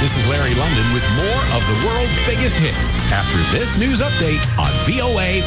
This is Larry London with more of the world's biggest hits after this news update on VOA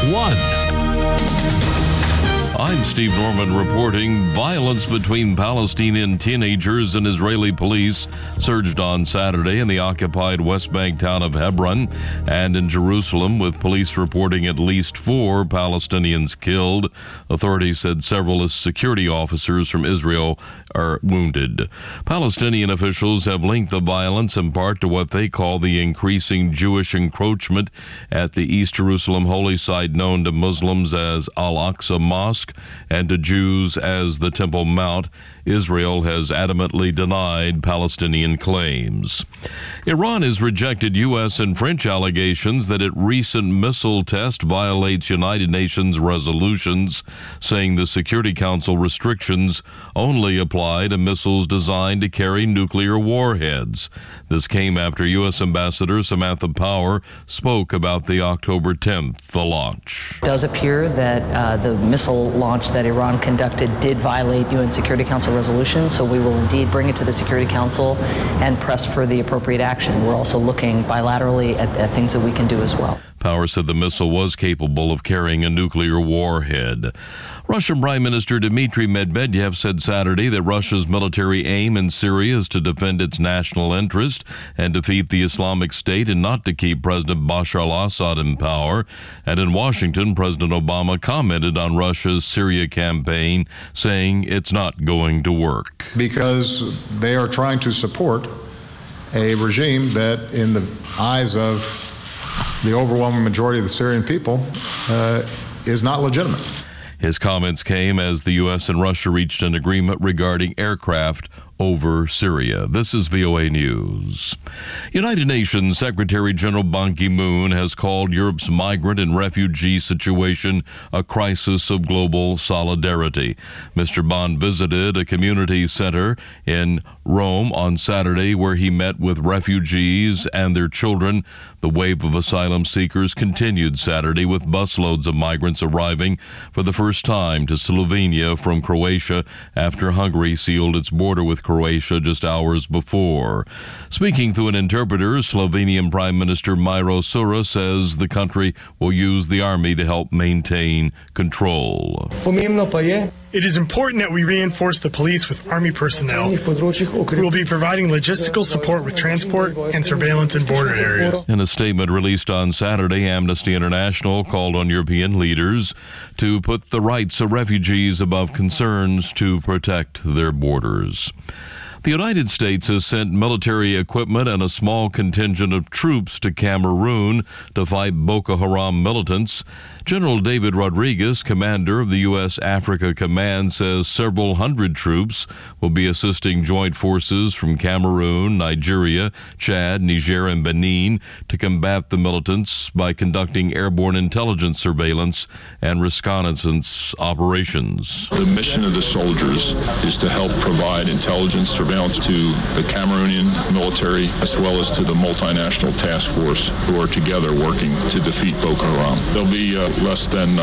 1. I'm Steve Norman reporting. Violence between Palestinian teenagers and Israeli police surged on Saturday in the occupied West Bank town of Hebron and in Jerusalem, with police reporting at least 4 Palestinians killed. Authorities said several security officers from Israel are wounded. Palestinian officials have linked the violence in part to what they call the increasing Jewish encroachment at the East Jerusalem holy site known to Muslims as Al-Aqsa Mosque and to Jews as the Temple Mount. Israel has adamantly denied Palestinian claims. Iran has rejected U.S. and French allegations that its recent missile test violates United Nations resolutions, saying the Security Council restrictions only apply to missiles designed to carry nuclear warheads. This came after U.S. Ambassador Samantha Power spoke about the October 10th launch. It does appear that the missile launch that Iran conducted did violate UN Security Council resolution, so we will indeed bring it to the Security Council and press for the appropriate action. We're also looking bilaterally at things that we can do as well. Power said the missile was capable of carrying a nuclear warhead. Russian Prime Minister Dmitry Medvedev said Saturday that Russia's military aim in Syria is to defend its national interest and defeat the Islamic State and not to keep President Bashar al-Assad in power. And in Washington, President Obama commented on Russia's Syria campaign, saying it's not going to work. Because they are trying to support a regime that, in the eyes of the overwhelming majority of the Syrian people, is not legitimate. His comments came as the U.S. and Russia reached an agreement regarding aircraft over Syria. This is VOA News. United Nations Secretary General Ban Ki-moon has called Europe's migrant and refugee situation a crisis of global solidarity. Mr. Ban visited a community center in Rome on Saturday where he met with refugees and their children. The wave of asylum seekers continued Saturday with busloads of migrants arriving for the first time to Slovenia from Croatia after Hungary sealed its border with Croatia just hours before. Speaking through an interpreter, Slovenian Prime Minister Miro Sura says the country will use the army to help maintain control. It is important that we reinforce the police with army personnel who will be providing logistical support with transport and surveillance in border areas. In a statement released on Saturday, Amnesty International called on European leaders to put the rights of refugees above concerns to protect their borders. The United States has sent military equipment and a small contingent of troops to Cameroon to fight Boko Haram militants. General David Rodriguez, commander of the U.S. Africa Command, says several hundred troops will be assisting joint forces from Cameroon, Nigeria, Chad, Niger, and Benin to combat the militants by conducting airborne intelligence surveillance and reconnaissance operations. The mission of the soldiers is to help provide intelligence surveillance to the Cameroonian military as well as to the multinational task force who are together working to defeat Boko Haram. There'll be less than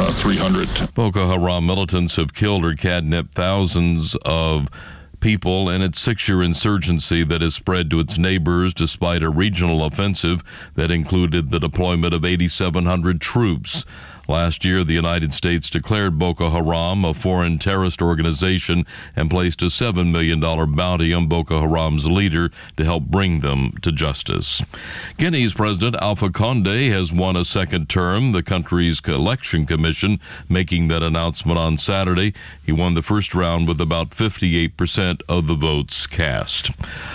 300. Boko Haram militants have killed or kidnapped thousands of people in its 6-year insurgency that has spread to its neighbors despite a regional offensive that included the deployment of 8,700 troops. Last year, the United States declared Boko Haram a foreign terrorist organization and placed a $7 million bounty on Boko Haram's leader to help bring them to justice. Guinea's President Alpha Condé has won a second term, the country's election commission making that announcement on Saturday. He won the first round with about 58% of the votes cast.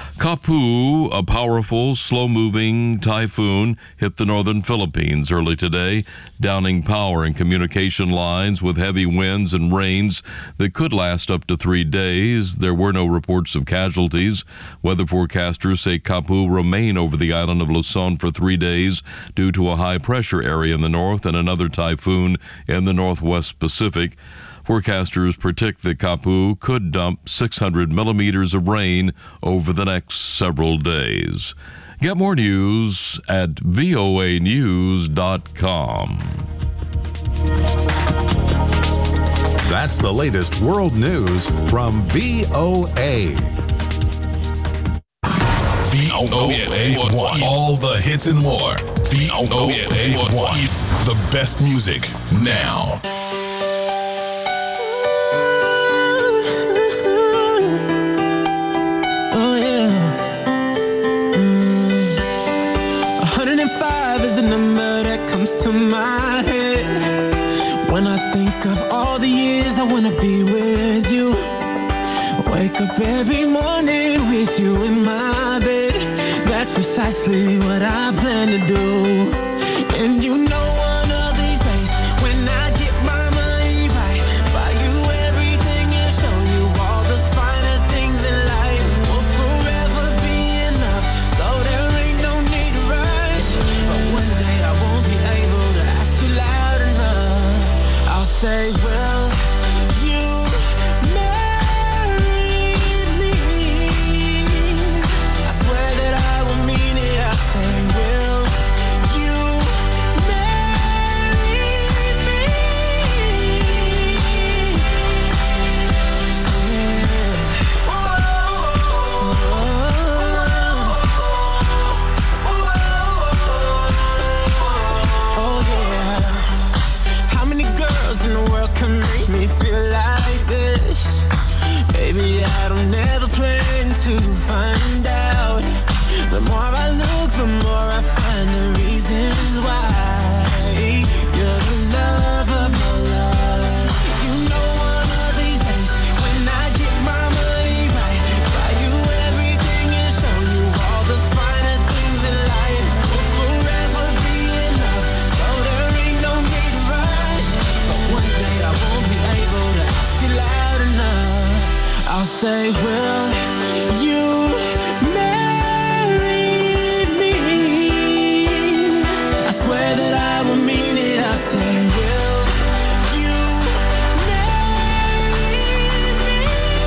Kapu, a powerful, slow-moving typhoon, hit the northern Philippines early today, downing power and communication lines with heavy winds and rains that could last up to 3 days. There were no reports of casualties. Weather forecasters say Kapu remain over the island of Luzon for 3 days due to a high-pressure area in the north and another typhoon in the northwest Pacific. Forecasters predict that Kapu could dump 600 millimeters of rain over the next several days. Get more news at voanews.com. That's the latest world news from VOA. VOA1. All the hits and more. VOA1. The best music now. Oh yeah. 105 is the number that comes to my head when I think of all the years I wanna be with you. Wake up every morning with you in my bed. That's precisely what I plan to do. And you know one of these days when I get my money right, buy you everything and show you all the finer things in life. Will forever be enough, so there ain't no need to rush. But one day I won't be able to ask you loud enough. I'll say, will you to find out? The more I look, the more I find the reasons why. You're the love of my life. You know one of these days when I get my money right, buy you everything and show you all the finer things in life. Will forever be enough, so there ain't no need to rush. But one day I won't be able to ask you loud enough. I'll say, will you marry me? I swear that I will mean it. I say, will you marry me?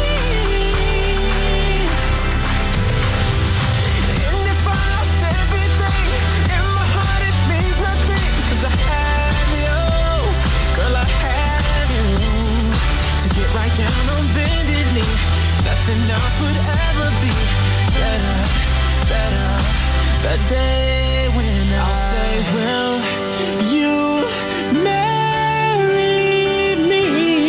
And if I lost everything, in my heart it means nothing, 'cause I have you, girl, I have you. To get right down on bended knee, nothing else would ever be better. The day when I'll say, will you marry me?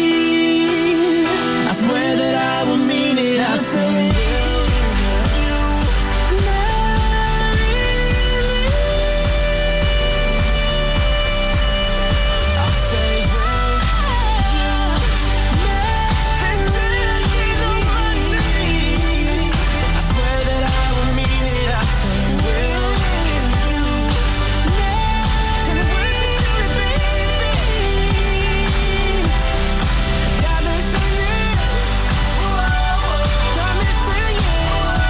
I swear that I will mean it. I'll say, will you marry me? I'll say, will you marry me? I swear that I will mean it. I say, will you marry me? Got me singing, got me singing.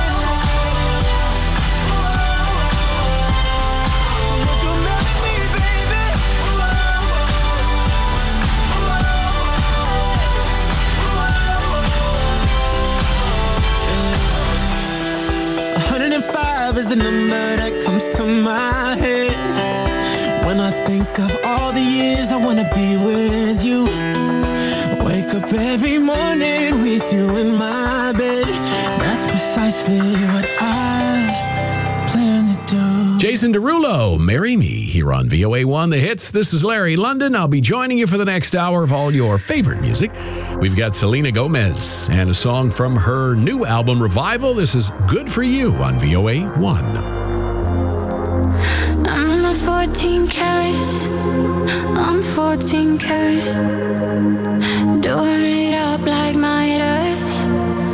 Would you marry me, baby? 105 is the number that comes to my head when I think of all the years I wanna be with you. Wake up every morning with you in my bed. That's precisely what I plan to do. Jason Derulo, Marry Me, here on VOA1 The Hits. This is Larry London. I'll be joining you for the next hour of all your favorite music. We've got Selena Gomez and a song from her new album, Revival. This is Good For You on VOA1. I'm not 14 carats, I'm 14 karat. Doing it up like Midas.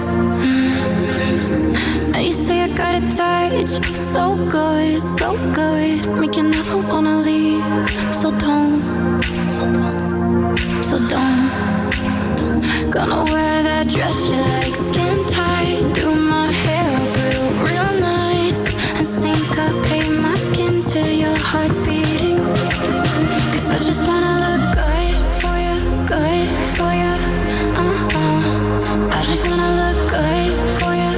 Now you say I got a touch, so good, make you never wanna leave. So don't. Gonna wear that dress you like, skin tight. Do my hair up real nice, and syncopate my skin to your heart beating. 'Cause I just wanna look good for you. I just wanna look good for you.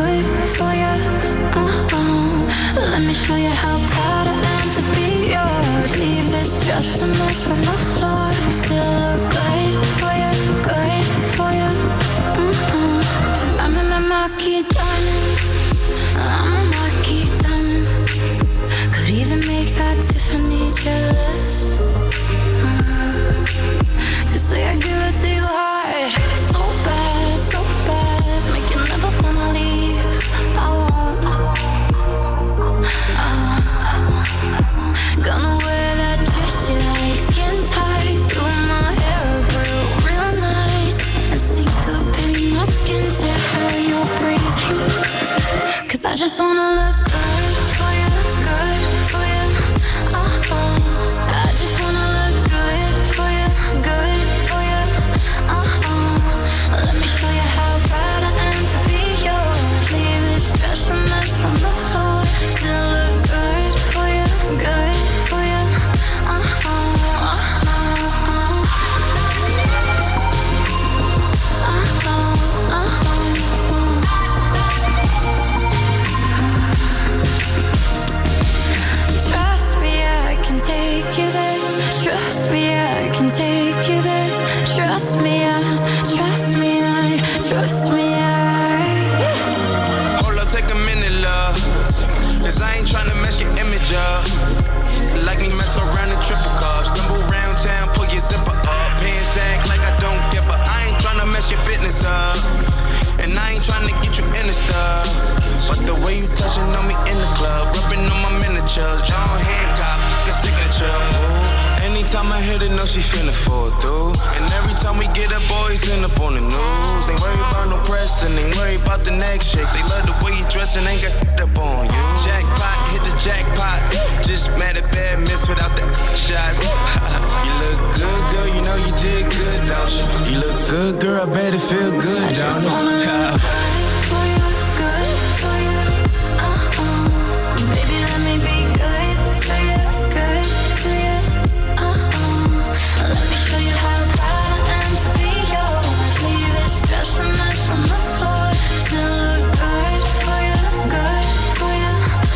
Let me show you how proud I am to be yours. Leave this just a mess on the floor. Still look good for you. I'm in my marquee diamonds. I'm a marquee I just wanna look good for you, good for you. I just wanna look good for you, good for you. Let me show you how proud I am to be yours. Leave this stress and mess on the floor. Still look good for you, good for you. Trust me, I can take you there. Trust me, I can take you there. Trust me, trust me, trust me, Hold up, take a minute, love. Cause I ain't tryna mess your image up. Like me mess around in triple cups. Stumble around town, pull your zipper up. Pants act like I don't give a. I ain't tryna mess your business up. And I ain't tryna get you in the stuff. But the way you touching on me in the club, rubbing on my miniatures, John Hancock, the signature. Ooh. Anytime I hit it, know she finna fall through. And every time we get up, boys end up on the news. Ain't worried about no press and ain't worried about the neck shake. They love the way you dress and ain't got up on you. Jackpot, hit the jackpot. Just mad at bad miss without the shots. You look good, girl, you know you did good, don't you? You look good, girl, I bet it feel good, don't it? baby, let me be good to you, good to you. Let me show you how proud I am to be yours. Leave this stress and mess on the floor. Still look good for you, good for you.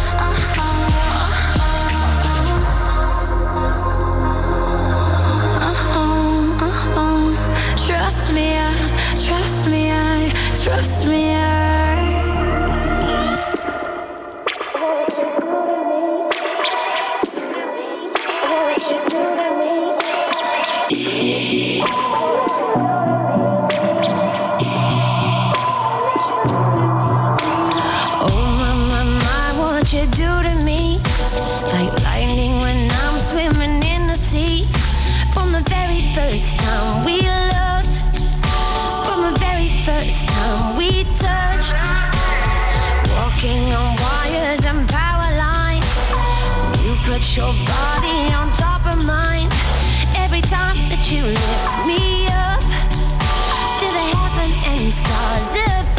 Trust me, trust me, trust me, you do to me, like lightning when I'm swimming in the sea. From the very first time we loved, from the very first time we touched, walking on wires and power lines. You put your body on top of mine. Every time that you lift me up to the heaven and stars above.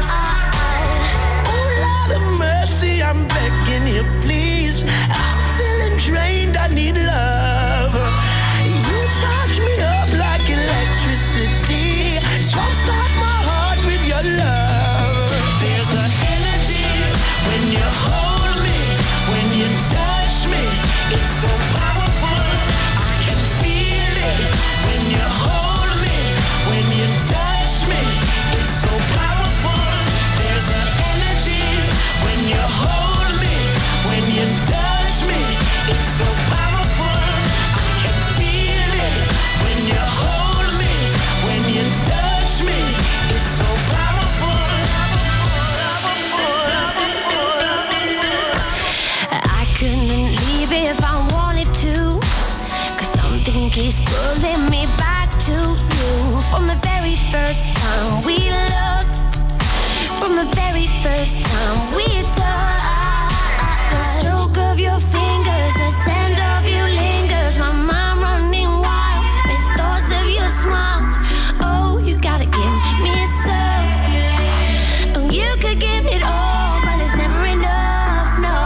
Mercy, I'm begging you, please. I'm feeling drained, I need love. You charge me up like electricity. Jumpstart my heart with your love. There's an energy when you hold me, when you touch me. It's so powerful, I can feel it. When you hold me, when you touch me. It's so powerful. There's an energy when you hold me, when you touch me, it's so powerful, I can feel it. When you hold me, when you touch me, it's so powerful. I couldn't leave if I wanted to, 'cause something keeps pulling me back to you. From the very first time we loved, from the very first time we touched. The stroke of your fingers, the scent of you lingers. My mind running wild with thoughts of your smile. Oh, you gotta give me some. Oh, you could give it all, but it's never enough, no.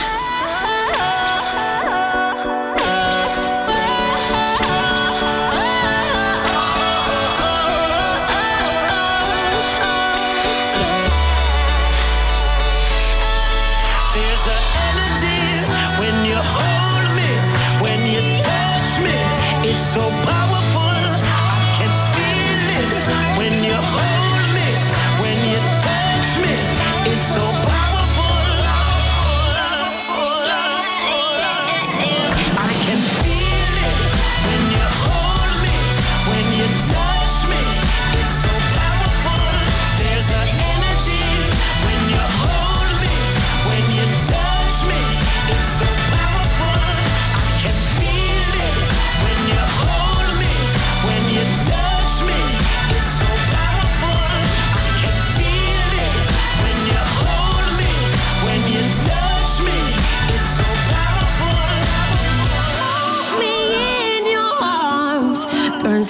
There's an energy when you hold me, when you touch me. It's so powerful, I can feel it. When you hold me, when you touch me. It's so powerful, I can feel it. When you hold me, when you touch me. It's so powerful. There's an energy when you hold me, when you touch me.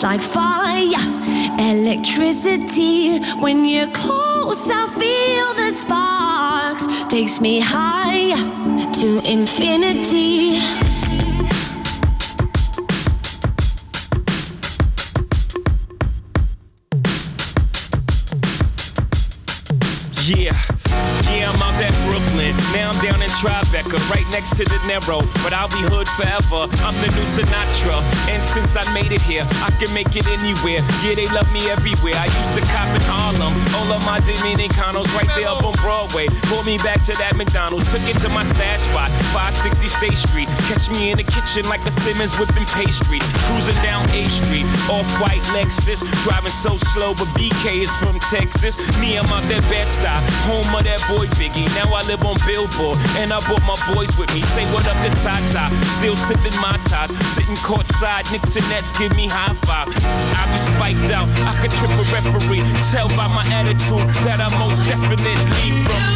like fire, electricity. When you're close, I feel the sparks. Takes me high to infinity. Yeah, I'm out at Brooklyn. Now I'm down in Tribeca, right next to the Narrow. But I'll be hood forever. I'm the new Sinatra. And since I made it here, I can make it anywhere. Yeah, they love me everywhere. I used to cop in Harlem. All of my Dominicanos right there up on Broadway. Pulled me back to that McDonald's. Took it to my stash spot, 560 State Street. Catch me in the kitchen like a Simmons whipping pastry. Cruising down A Street, off-white Lexus. Driving so slow, but BK is from Texas. Me, I'm out that Bed-Stuy, home of that boy Biggie. Now I live on Billboard, and I brought my boys with me. Say what up to Tata, still sipping my top. Sitting courtside, Knicks and Nets give me high five. I be spiked out, I could trip a referee. Tell by my attitude that I most definitely from.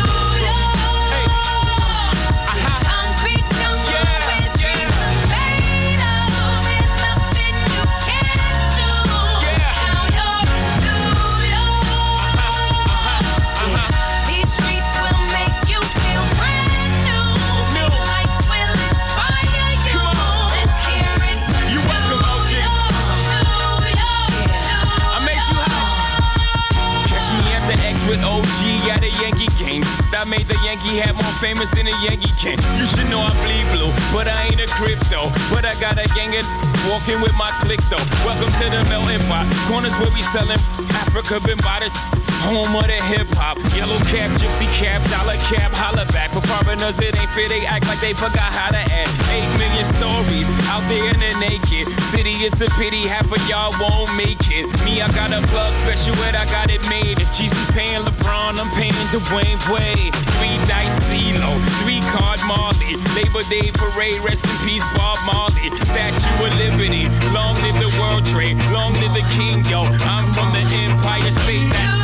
With OG at a Yankee game. I made the Yankee hat more famous than a Yankee can. You should know I bleed blue, but I ain't a crypto. But I got a gang of walking with my click though. Welcome to the melting pot. Corners where we selling Africa been by the home of the hip hop. Yellow cap, gypsy cap, dollar cap, holla back. For foreigners it ain't fair, they act like they forgot how to act. 8 million stories out there in the naked city. It's a pity half of y'all won't make it. Me, I got a plug special ed, I got it made. If Jesus paying LeBron, I'm paying Dwayne Wade. 3 dice CeeLo, 3 card Marley. Labor Day parade, rest in peace Bob Marley. Statue of Liberty, long live the World Trade, long live the King, yo. I'm from the Empire State, that's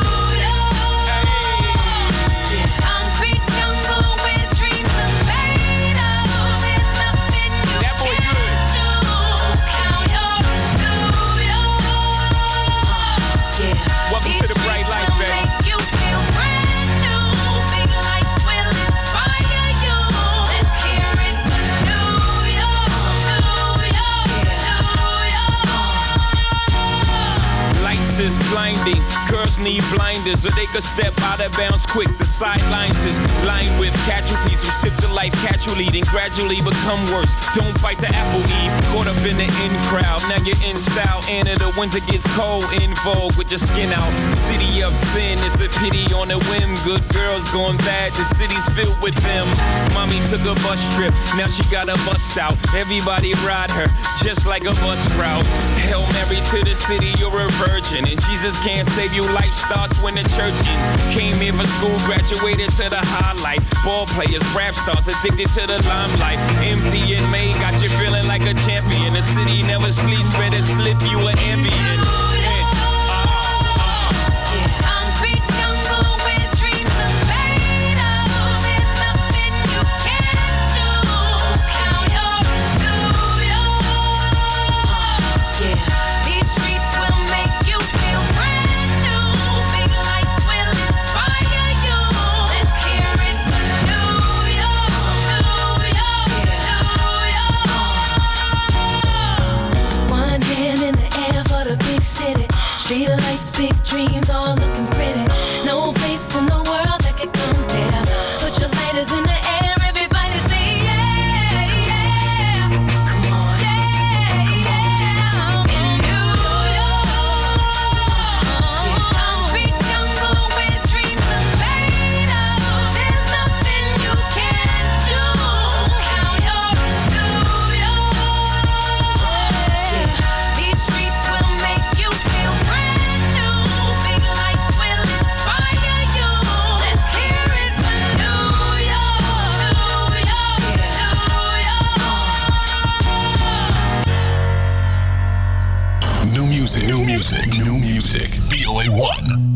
is blinding. Girls need blinders, or they could step out of bounds quick. The sidelines is lined with casualties who sip the life casually, then gradually become worse. Don't fight the apple eve, caught up in the in crowd. Now you're in style, and the winter gets cold, in vogue with your skin out. City of sin is a pity on a whim. Good girls going bad, the city's filled with them. Mommy took a bus trip, now she got a bust out. Everybody ride her, just like a bus route. Hail Mary to the city, you're a virgin. And Jesus can't save you, life starts when the church in. Came here for school, graduated to the highlight. Ball players, rap stars, addicted to the limelight. Empty and May got you feeling like a champion. The city never sleeps, better slip you an ambient. Street lights, big dreams, all looking pretty. No place in the world that could compare. Put your lighters in the air, everybody say yeah, yeah. Come on, yeah, come on. In New York, concrete jungle where dreams are made of. There's nothing you can't do. Now you're in New York. These streets will make you feel brand. New music. VOA1.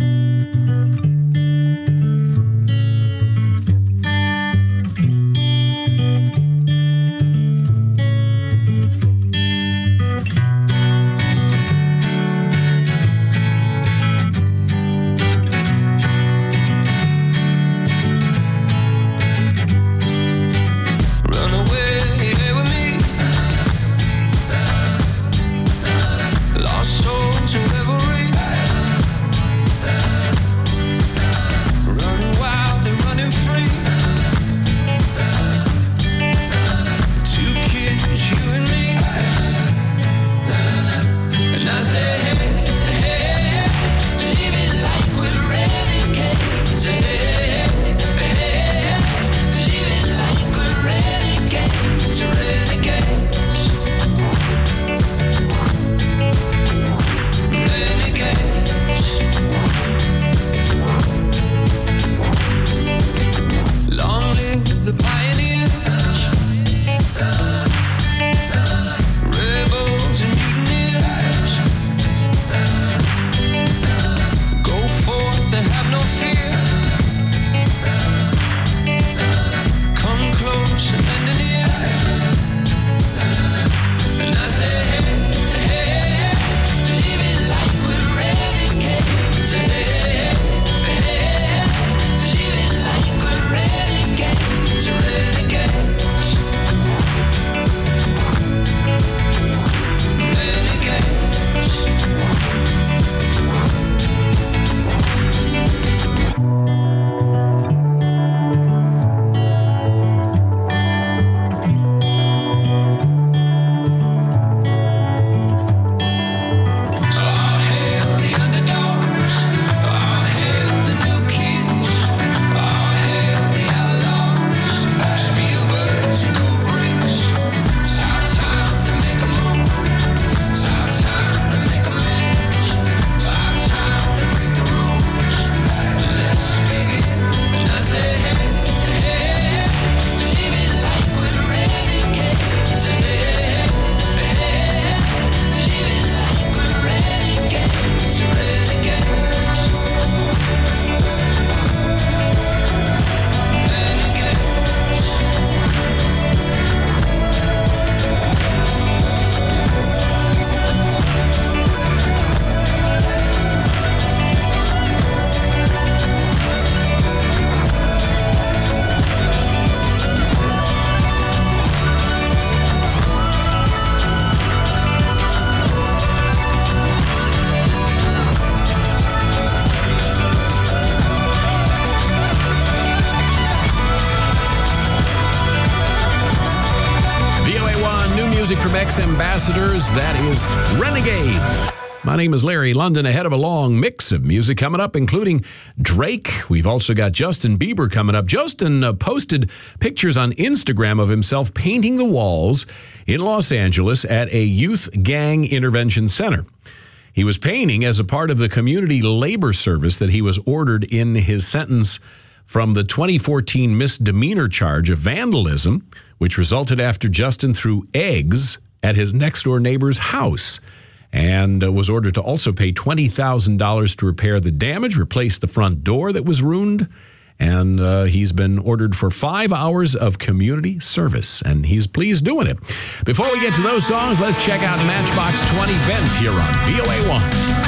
music from ex-ambassadors. That is Renegades. My name is Larry London, ahead of a long mix of music coming up, including Drake. We've also got Justin Bieber coming up. Justin posted pictures on Instagram of himself painting the walls in Los Angeles at a youth gang intervention center. He was painting as a part of the community labor service that he was ordered in his sentence from the 2014 misdemeanor charge of vandalism, which resulted after Justin threw eggs at his next-door neighbor's house, and was ordered to also pay $20,000 to repair the damage, replace the front door that was ruined, and he's been ordered for 5 hours of community service, and he's pleased doing it. Before we get to those songs, let's check out Matchbox 20 Bent here on VOA1.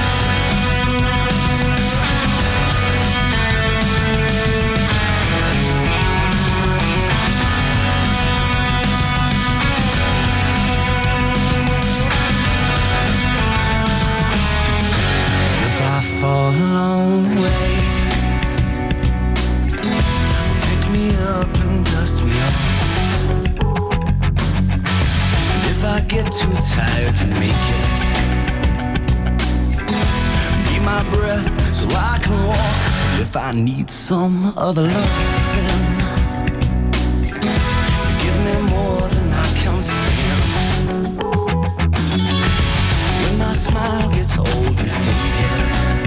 Fall a long way. Pick me up and dust me off. And if I get too tired to make it, be my breath so I can walk. And if I need some other love, then you give me more than I can stand. When my smile gets old and faded,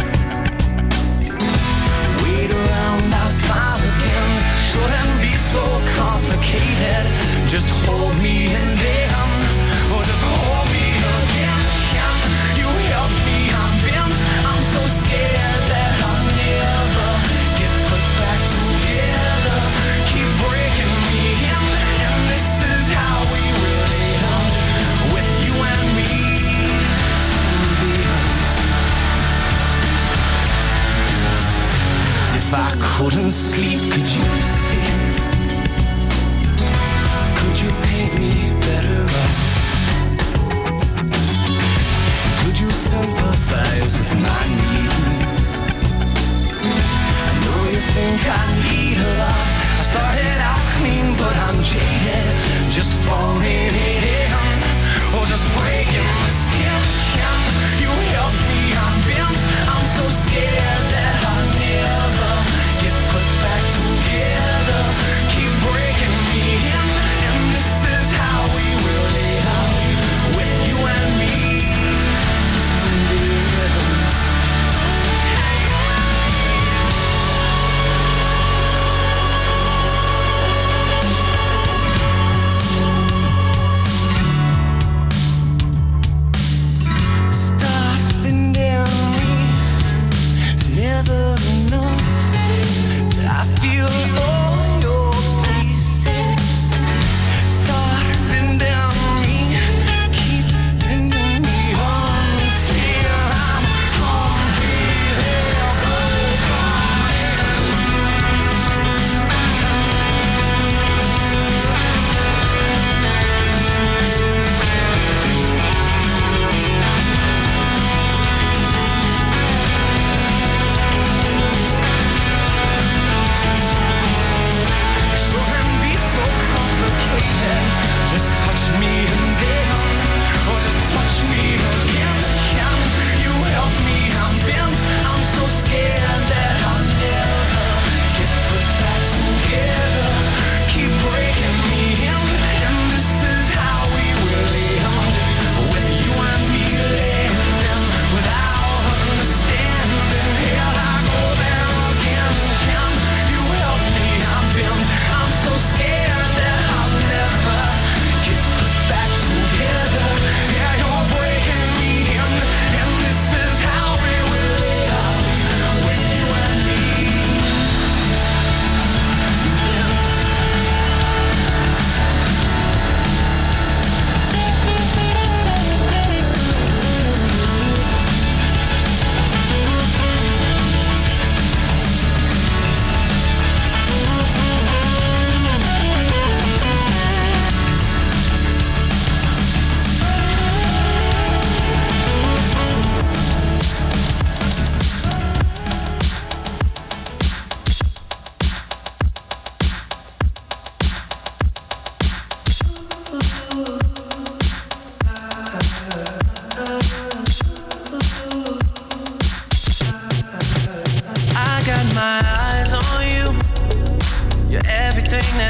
I'll smile again. Shouldn't be so complicated. Just hold me and then, or just hold me again. Can you help me? I'm bent. I'm so scared that I'll never get put back together. Keep breaking me in, and this is how we really end, with you and me. If I couldn't sleep, could you sleep? Could you paint me better off? Could you sympathize with my needs? I know you think I need a lot. I started out clean, but I'm jaded. Just falling in, or just breaking my skin. Can you help me? I'm bent. I'm so scared that I'll never get put back together.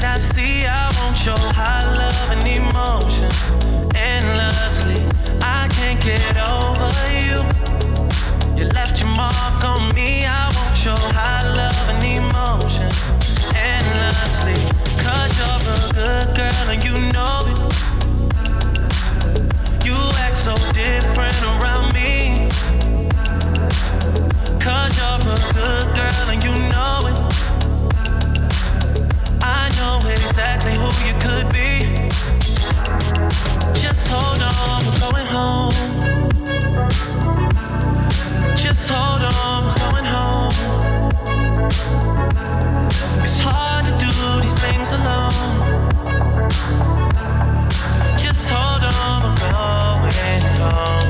that I see, I want your high love and emotion endlessly. I can't get over you. You left your mark on me. I want your high love and emotion endlessly. 'Cause you're a good girl and you know it. You act so different around me. 'Cause you're a good girl and you know it. I know exactly who you could be. Just hold on, we're going home. Just hold on, we're going home. It's hard to do these things alone. Just hold on, we're going home.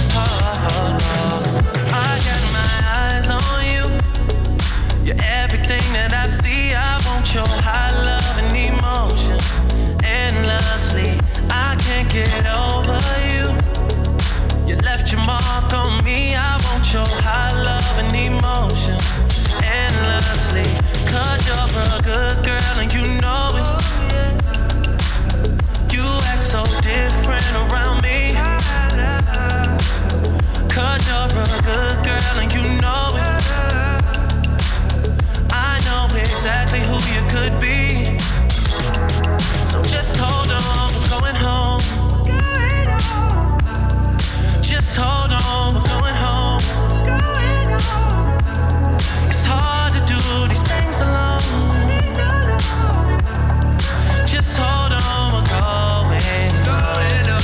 I got my eyes on you. You're everything that I see. I want your high love and emotion endlessly. I can't get over you. You left your mark on me. I want your high love and emotion endlessly. 'Cause you're a good girl and you know it. You act so different around me. 'Cause you're a good girl and you know it. I know exactly who you could be. So just hold on, we're going home. Just hold on, we're going home. It's hard to do these things alone. Just hold on, we're going home.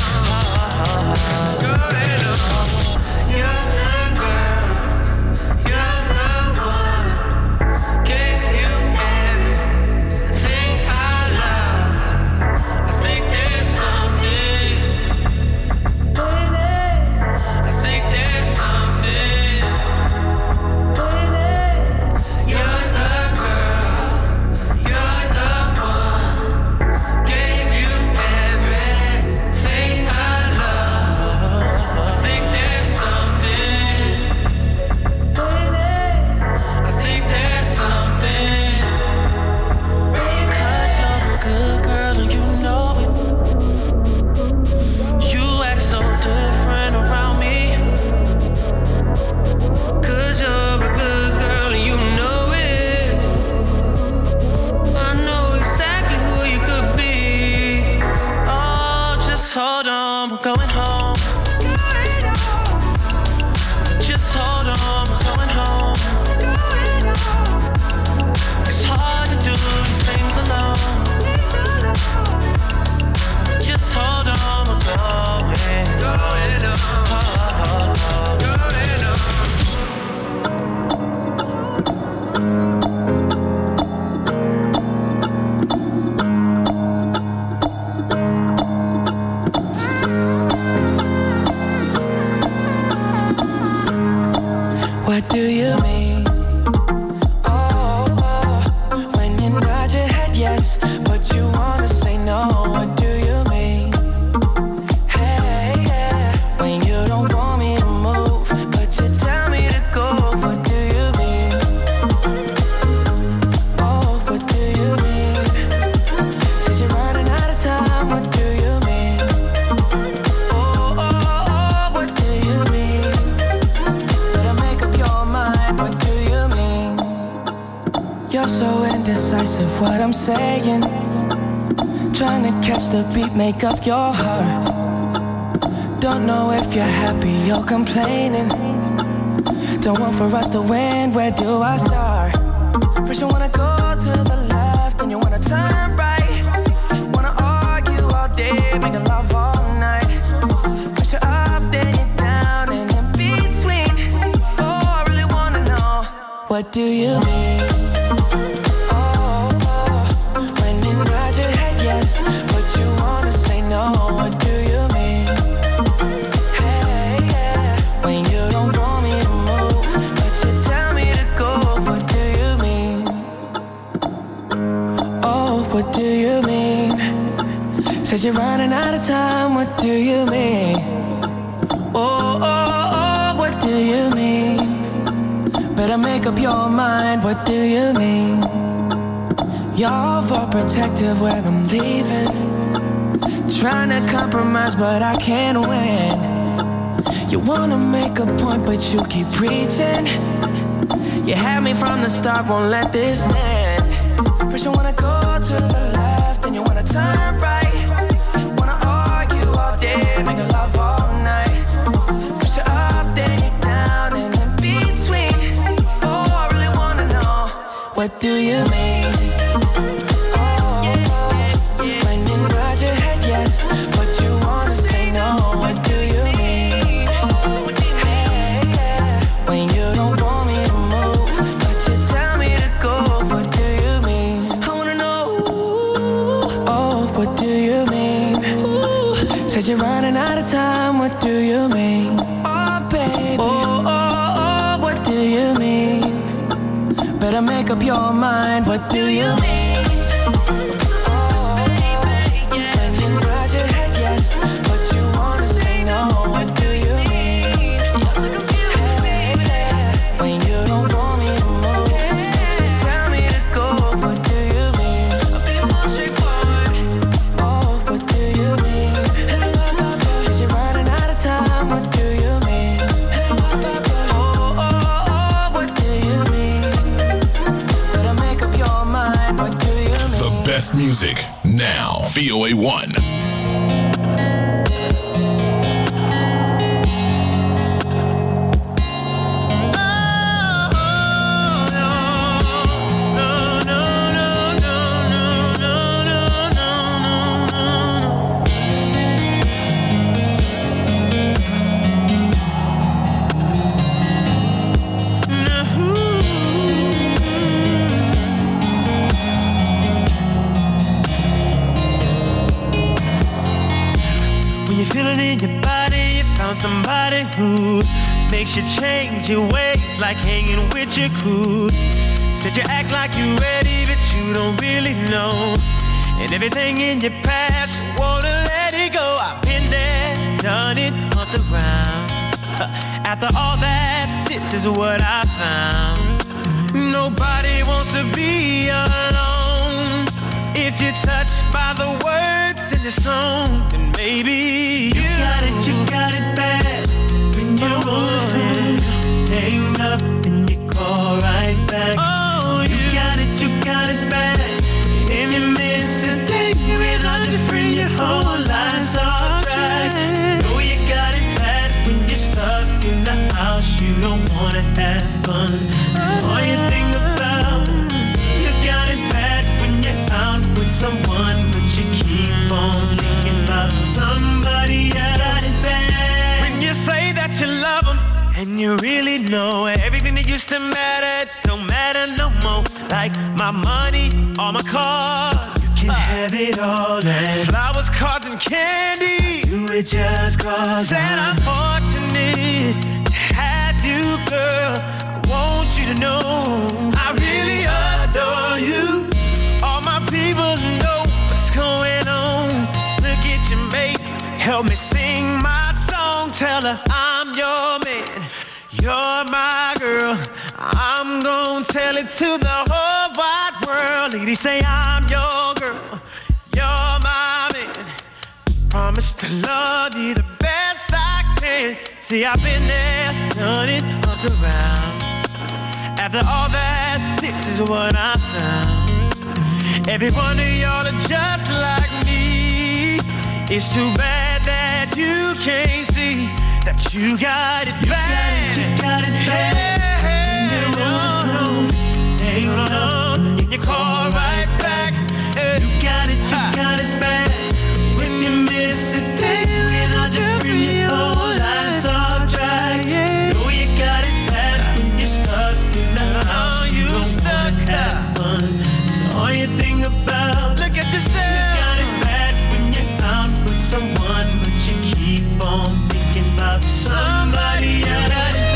You're the girl, you're the one. Gave you everything I love. I think there's something, baby. I think there's something, baby. You're the girl, you're the one. Gave you everything I love. I think there's something, baby. I think there's something, baby. 'Cause you're a good girl and you know it. You act so different around me. 'Cause you're a good girl and you know it. I know exactly who you could be. Oh, just hold on, we're going home. Just hold on, we're going home. It's hard to do these things alone. Just hold on, we're going home. What do you mean? Oh, when you nod your head yes, but you wanna say no. What do you mean? Hey, yeah. When you don't want me to move, but you tell me to go. What do you mean? Oh, what do you mean? Said you're running out of time. What do you mean? Oh, what do you mean? Better make up your mind. What do you mean? You're so indecisive. What I'm saying. Trying to catch the beat, make up your heart. Don't know if you're happy or complaining. Don't want for us to win. Where do I start? First you wanna go to the left, then you wanna turn right. Wanna argue all day, making love all night. First you're up, then you're down, and in between. Oh, I really wanna know. What do you mean? Oh, when you nod your head yes, but you wanna say no. What do you mean? Hey, yeah. When you don't want me to move, but you tell me to go. What do you mean? Oh, what do you mean? Said you're running out of time. What do you mean? Oh, what do you mean? Better make up your mind. What do you mean? You're overprotective when I'm leaving. Trying to compromise, but I can't win. You wanna make a point, but you keep preaching. You had me from the start, won't let this end. First you wanna go to the left, then you wanna turn right. Wanna argue all day, make love all night. First you're up, then you're down, and in between. Oh, I really wanna know, what do you mean? When you nod your head yes, but you wanna say no, what do you mean? Hey, yeah. When you don't want me to move, but you tell me to go, what do you mean? I wanna know, oh, what do you mean? Ooh, said you're running out of time, what do you mean? Oh, baby, oh, what do you mean? Better make up your mind, what do you mean? Best music now. VOA1. Somebody who makes you change your ways, like hanging with your crew. Said you act like you ready, but you don't really know. And everything in your past, you wanna let it go. I've been there, done it, hunt around. After all that, this is what I found. Nobody wants to be alone. If you're touched by the words in the song, then maybe you got it bad. When you're on the phone, hang up and you call right back. Oh, you got it bad. If you miss a day without your friend, your whole life's off track. Know you got it bad when you're stuck in the house, you don't wanna have fun. That's all you think about. You got it bad when you're out with someone, but you keep on thinking about somebody else. You say that you love them, and you really know everything that used to matter don't matter no more. Like my money, all my cars, you can have it all. And flowers, cards, and candy, do it just cause. Said I'm fortunate to have you, girl. I want you to know I really adore you. All my people know what's going on. Look at your mate, help me sing my song. Tell her I'm your man, you're my girl. I'm gonna tell it to the whole wide world. Lady, say I'm your girl, you're my man. Promise to love you the best I can. See, I've been there, done it, up around. After all that, this is what I found. Every one of y'all are just like me. It's too bad that you can't see that you got it bad. You got it bad. Hey, no, and you call right back. You got it bad. When you miss a day without your friend, your whole life's off track. Know you got it bad when you're stuck in the house. You stuck have fun. That's all you think about. Look at yourself. You got it bad when you're out with someone, but you keep on thinking about somebody else.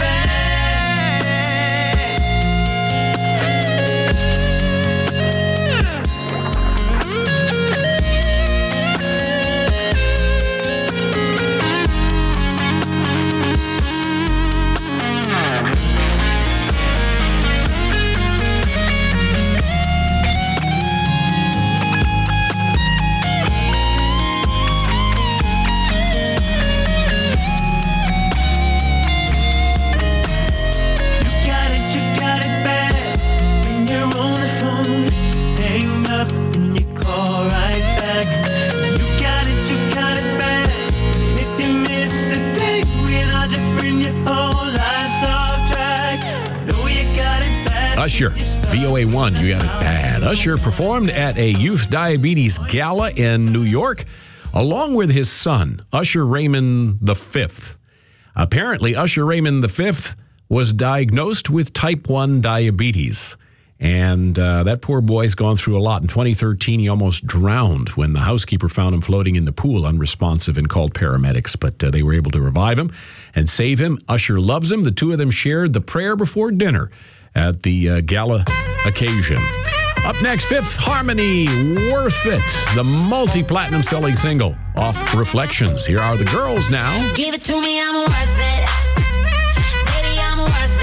Usher, VOA1, you got it bad. Usher performed at a youth diabetes gala in New York, along with his son, Usher Raymond V. Apparently, Usher Raymond V was diagnosed with type 1 diabetes. And that poor boy's gone through a lot. In 2013, he almost drowned when the housekeeper found him floating in the pool, unresponsive, and called paramedics. But they were able to revive him and save him. Usher loves him. The two of them shared the prayer before dinner at the gala occasion. Up next, Fifth Harmony, Worth It, the multi-platinum selling single off Reflections. Here are the girls now. Give it to me, I'm worth it. Baby, I'm worth it.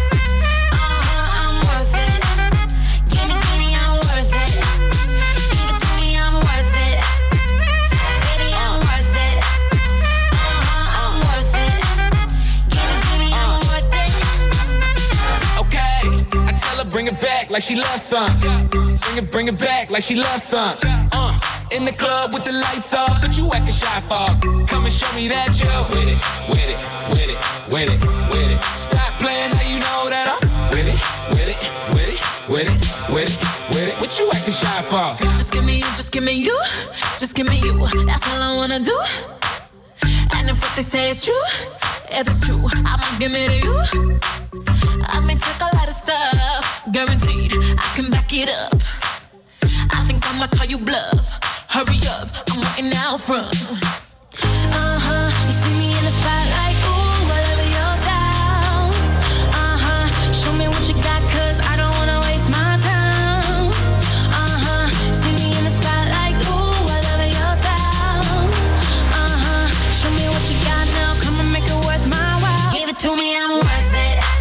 I'm worth it. Give me, I'm worth it. Give it to me, I'm worth it. Baby, I'm worth it. I'm worth it. Give me, I'm worth it. Okay, I tell her bring it back like she loves some. Bring it back like she loves some. In the club with the lights off, but you acting shy for. Come and show me that you're with it, with it, with it, with it, with it. Stop playing, how you know that I'm with it, with it, with it, with it, with it, with it. What you acting shy for? Just give me you, just give me you, just give me you. That's all I wanna do. And if what they say is true, if it's true, I'ma give it to you. I may take a lot of stuff, guaranteed I can back it up. I think I'ma call you bluff. Hurry up, I'm waiting out front. You see me in the spotlight, ooh, I love your style. Show me what you got, cause I don't wanna waste my time. See me in the spotlight, ooh, I love your style. Show me what you got now, come and make it worth my while. Give it to me, I'm worth it.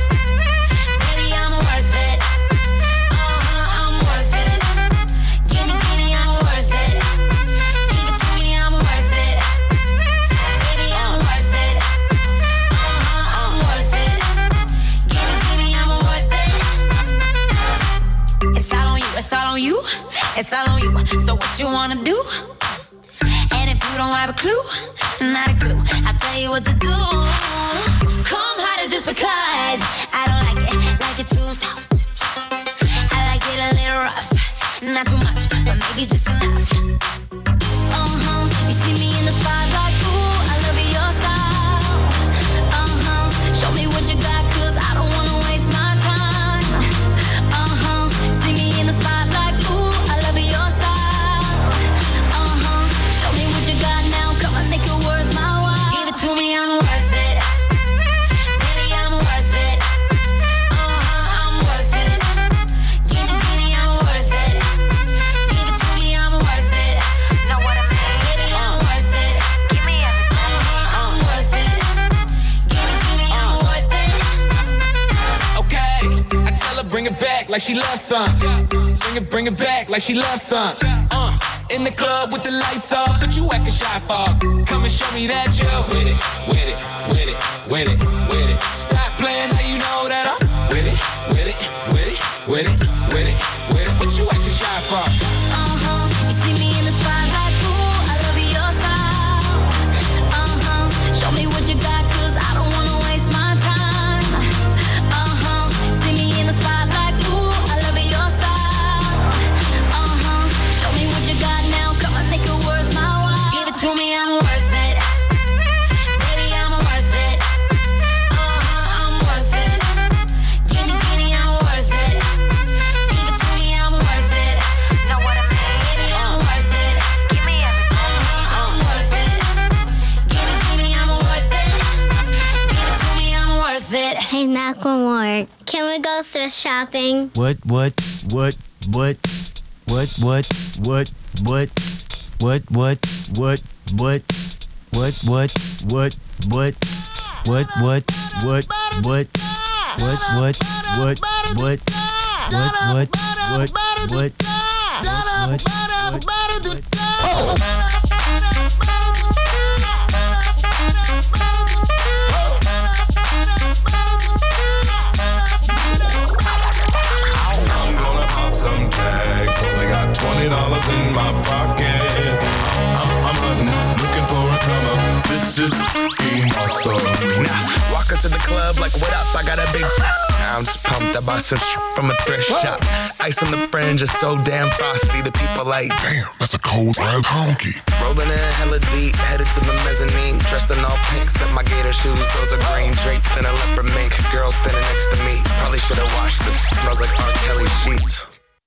It's all on you, so what you wanna do? And if you don't have a clue, not a clue, I'll tell you what to do. Come harder just because I don't like it too soft. I like it a little rough, not too much, but maybe just enough. You see me in the spotlight, ooh, I love your style. Show me what you got, cause I don't wanna waste my time. See me in the spotlight, ooh, your style. Show me what you got now. Come on, make it worth my while. Give it to me, I'm worth it. Baby, I'm worth it. I'm worth it. Give me, I'm worth it. Give it to me, I'm worth it. Know what I mean? Baby, I'm worth it. Give me everything. I'm worth it. Give me, I'm worth it. Okay, I tell her bring it back like she loves some. Bring it back like she loves some. In the club with the lights off, but you acting shy for. Come and show me that you're with it, with it, with it, with it, with it. Stop playing, how you know that I'm with it, with it, with it, with it, with it, with it. What you acting shy for? You see me in the spotlight, ooh, I love your style. Show me what you got, cause I don't wanna waste my time. See me in the spotlight, ooh, I love your style. Show me what you got now, come on, make it worth my while. Give it to me, I'm worth it. Baby, I'm worth it. I'm worth it. Give me, I'm worth it. Give it to me, I'm worth it. Know what I mean? Baby, I'm worth it. Give me everything. I'm worth it. Give me, I'm worth it. Give it to me, I'm worth it. Hey, Macklemore, can we go thrift shopping? What? Some tags, only got $20 in my pocket. I'm hunting, looking for a come up. This is awesome. Now, walk into the club like, what up? I got a big... I'm just pumped. I bought some from a thrift shop. Ice on the fringe is so damn frosty. The people like, damn, that's a cold-ass honky. Rolling in hella deep, headed to the mezzanine. Dressed in all pink, set my gator shoes. Those are green, draped in a leopard mink. Girl standing next to me. Probably should have washed this. Smells like R. Kelly sheets.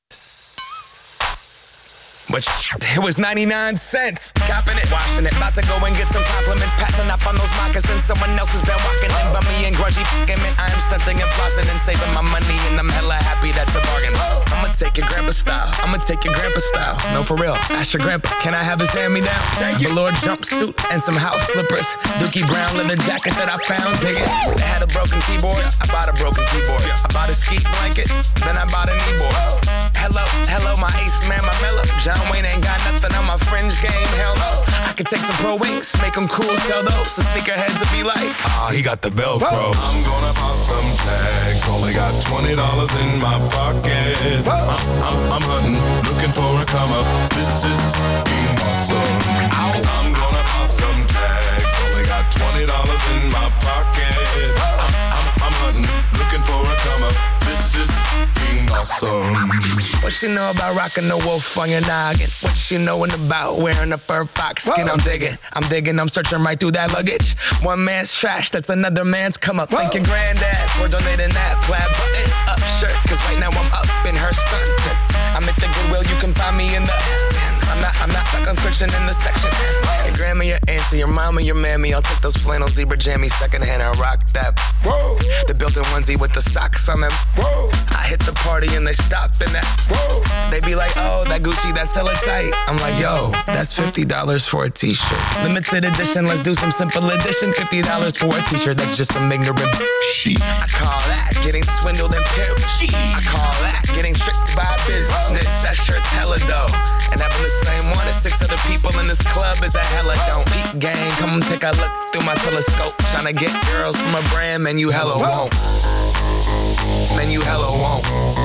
But it was 99 cents. Copping it, washing it. About to go and get some compliments. Passing up on those moccasins. Someone else has been walking in by me and grudgy f***ing man. I am stunting and flossing and saving my money. And I'm hella happy that's a bargain. I'ma take your grandpa style. I'ma take your grandpa style. No, for real. Ask your grandpa, can I have his hand-me-down? Velour jumpsuit and some house slippers. Dookie brown leather jacket that I found. Dig it. They had a broken keyboard. I bought a broken keyboard. I bought a ski blanket. Then I bought a kneeboard. Hello, my ace man, my mellow. John Wayne ain't got nothing on my fringe game, hell no. I could take some pro wings, make them cool, sell those. The sneakerheads will be like, he got the Velcro. I'm gonna pop some tags, only got $20 in my pocket. I'm hunting, looking for a come up. This is being awesome. I'm gonna pop some tags, only got $20 in my pocket. I'm hunting, looking for a come up. This is being awesome. What she know about rocking the wolf on your noggin? What she knowin' about wearing a fur fox skin? I'm digging, I'm searching right through that luggage. One man's trash, that's another man's come up. Thank your granddad for donating that plaid button up shirt. Cause right now I'm up in her stunting. I'm at the Goodwill, you can find me in the... I'm not stuck on searching in the section. Your grandma, your auntie, your mama, your mammy. I'll take those flannel zebra jammies secondhand and rock that. Whoa. The built-in onesie with the socks on them. Whoa. I hit the party and they stop in that. Whoa. They be like, oh, that Gucci, that's hella tight. I'm like, yo, that's $50 for a t-shirt. Limited edition, let's do some simple edition. $50 for a t-shirt, that's just some ignorant. I call that getting swindled and pimped. I call that getting tricked by business. That shirt's hella dope. And having the same one as 6 other people in this club is a hella don't eat gang. Come take a look through my telescope. Tryna get girls from a brand, man, you hella won't. Man, you hella won't.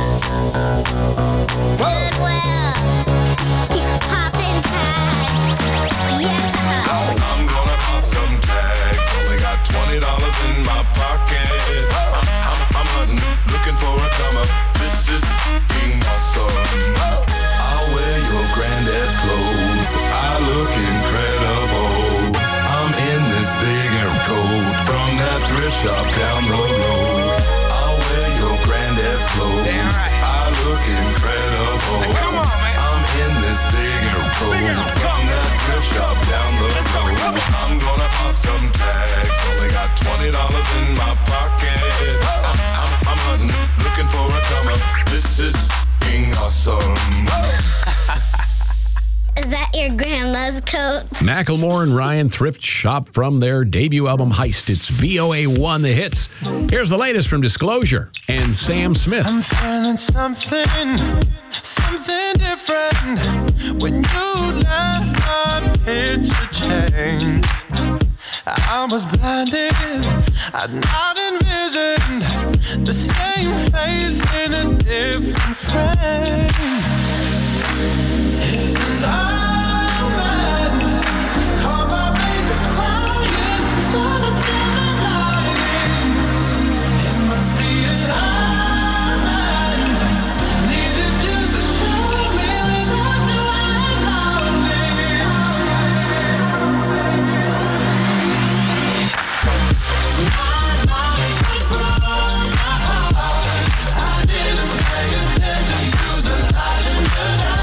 Goodwill. Poppin' tags. Yeah. I'm gonna pop some tags. Only got $20 in my pocket. I'm hunting, looking for a come up. This is being awesome. I'll wear your granddad's clothes. I look incredible. I'm in this big air coat from that thrift shop down the road. I'll wear your granddad's clothes. Damn right. I look incredible. Hey, come on, man. I'm in this big air coat from that thrift shop down the road. I'm gonna pop some tags. Only got $20 in my pocket. I'm hunting, looking for a come up. This is being awesome. Is that your grandma's coat? Macklemore and Ryan Thrift Shop from their debut album Heist. It's VOA1 The Hits. Here's the latest from Disclosure and Sam Smith. I'm feeling something different. When you left, my picture changed. I was blinded, I'd not envisioned the same face in a different frame. It's an omen. Call my baby crying for the silver lining. It must be an omen. Needed you to show me without you I'm lonely. I didn't pay attention to the light in the dark.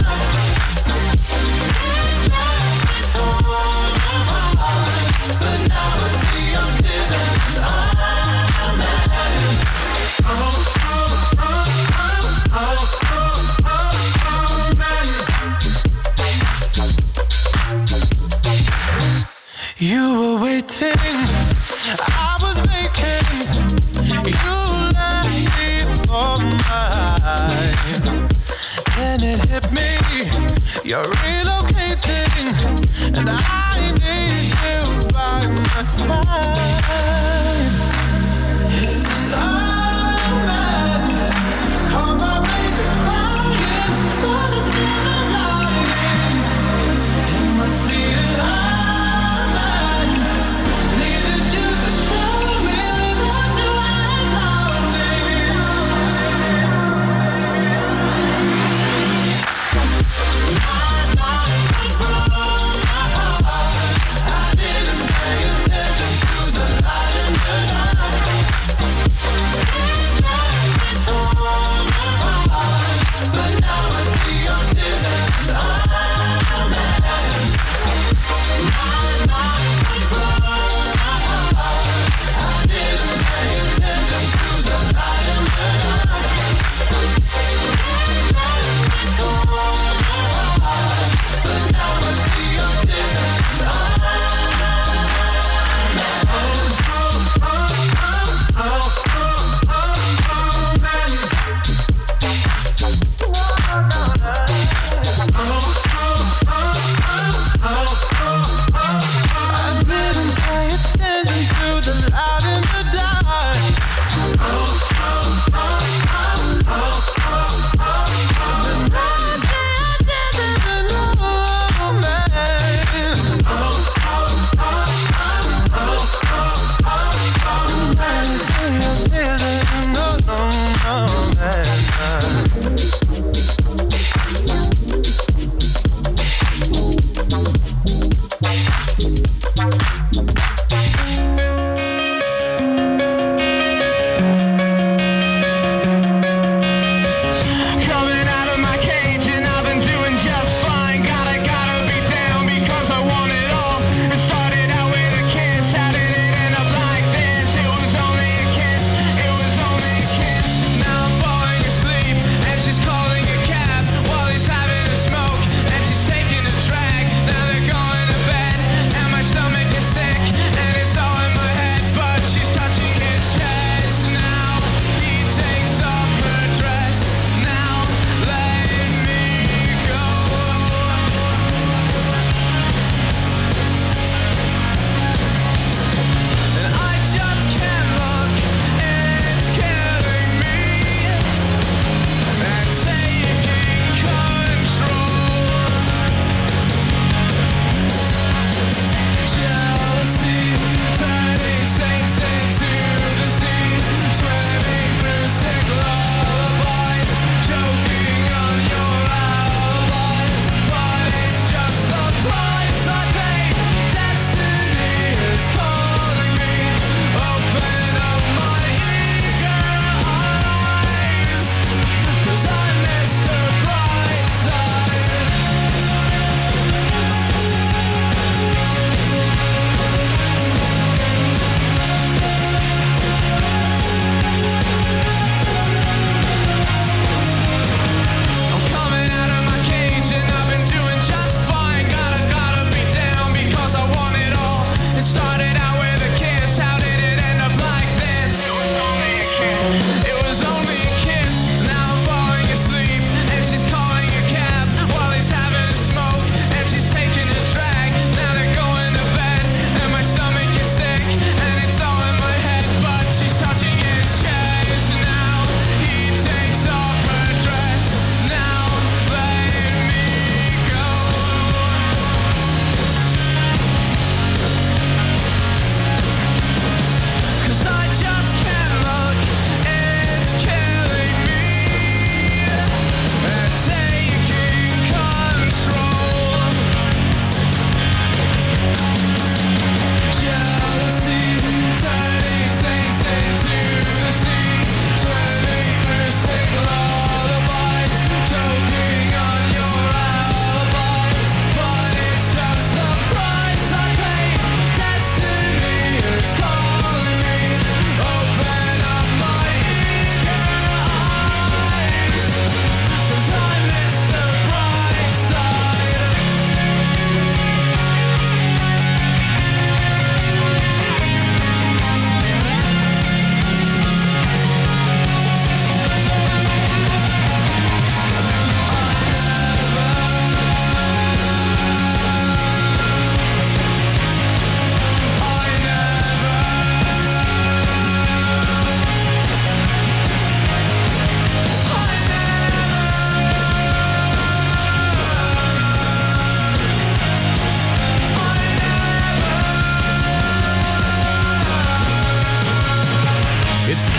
You were waiting, I was vacant. You left before my eyes. Then it hit me, you're relocating, and I need you by my side. It's an omen. Call my baby crying for the silver lining. It must be an omen. Needed you to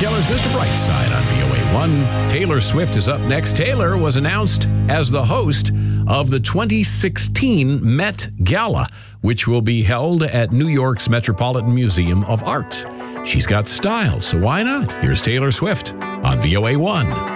Killers, Mr. Brightside on VOA1. Taylor Swift is up next. Taylor was announced as the host of the 2016 Met Gala, which will be held at New York's Metropolitan Museum of Art. She's got style, so why not? Here's Taylor Swift on VOA1.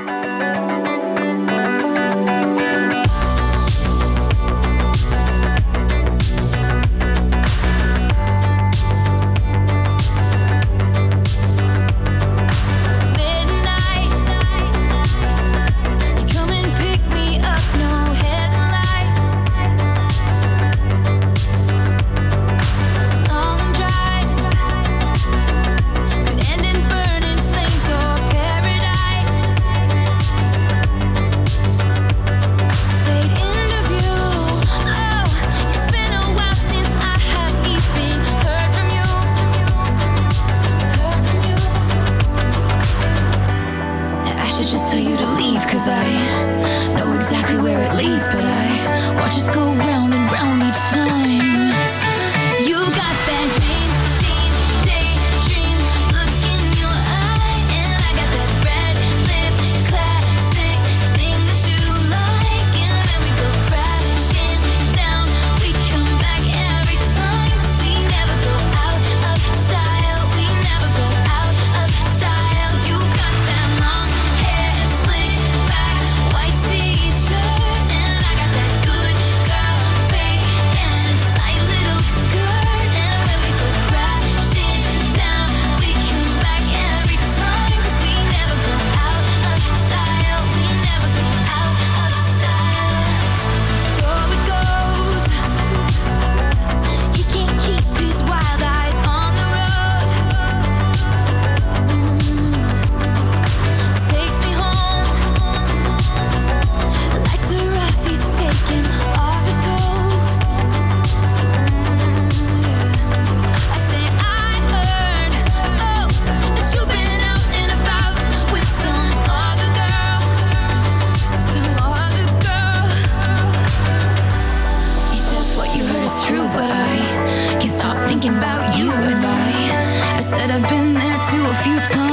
I've been there too a few times.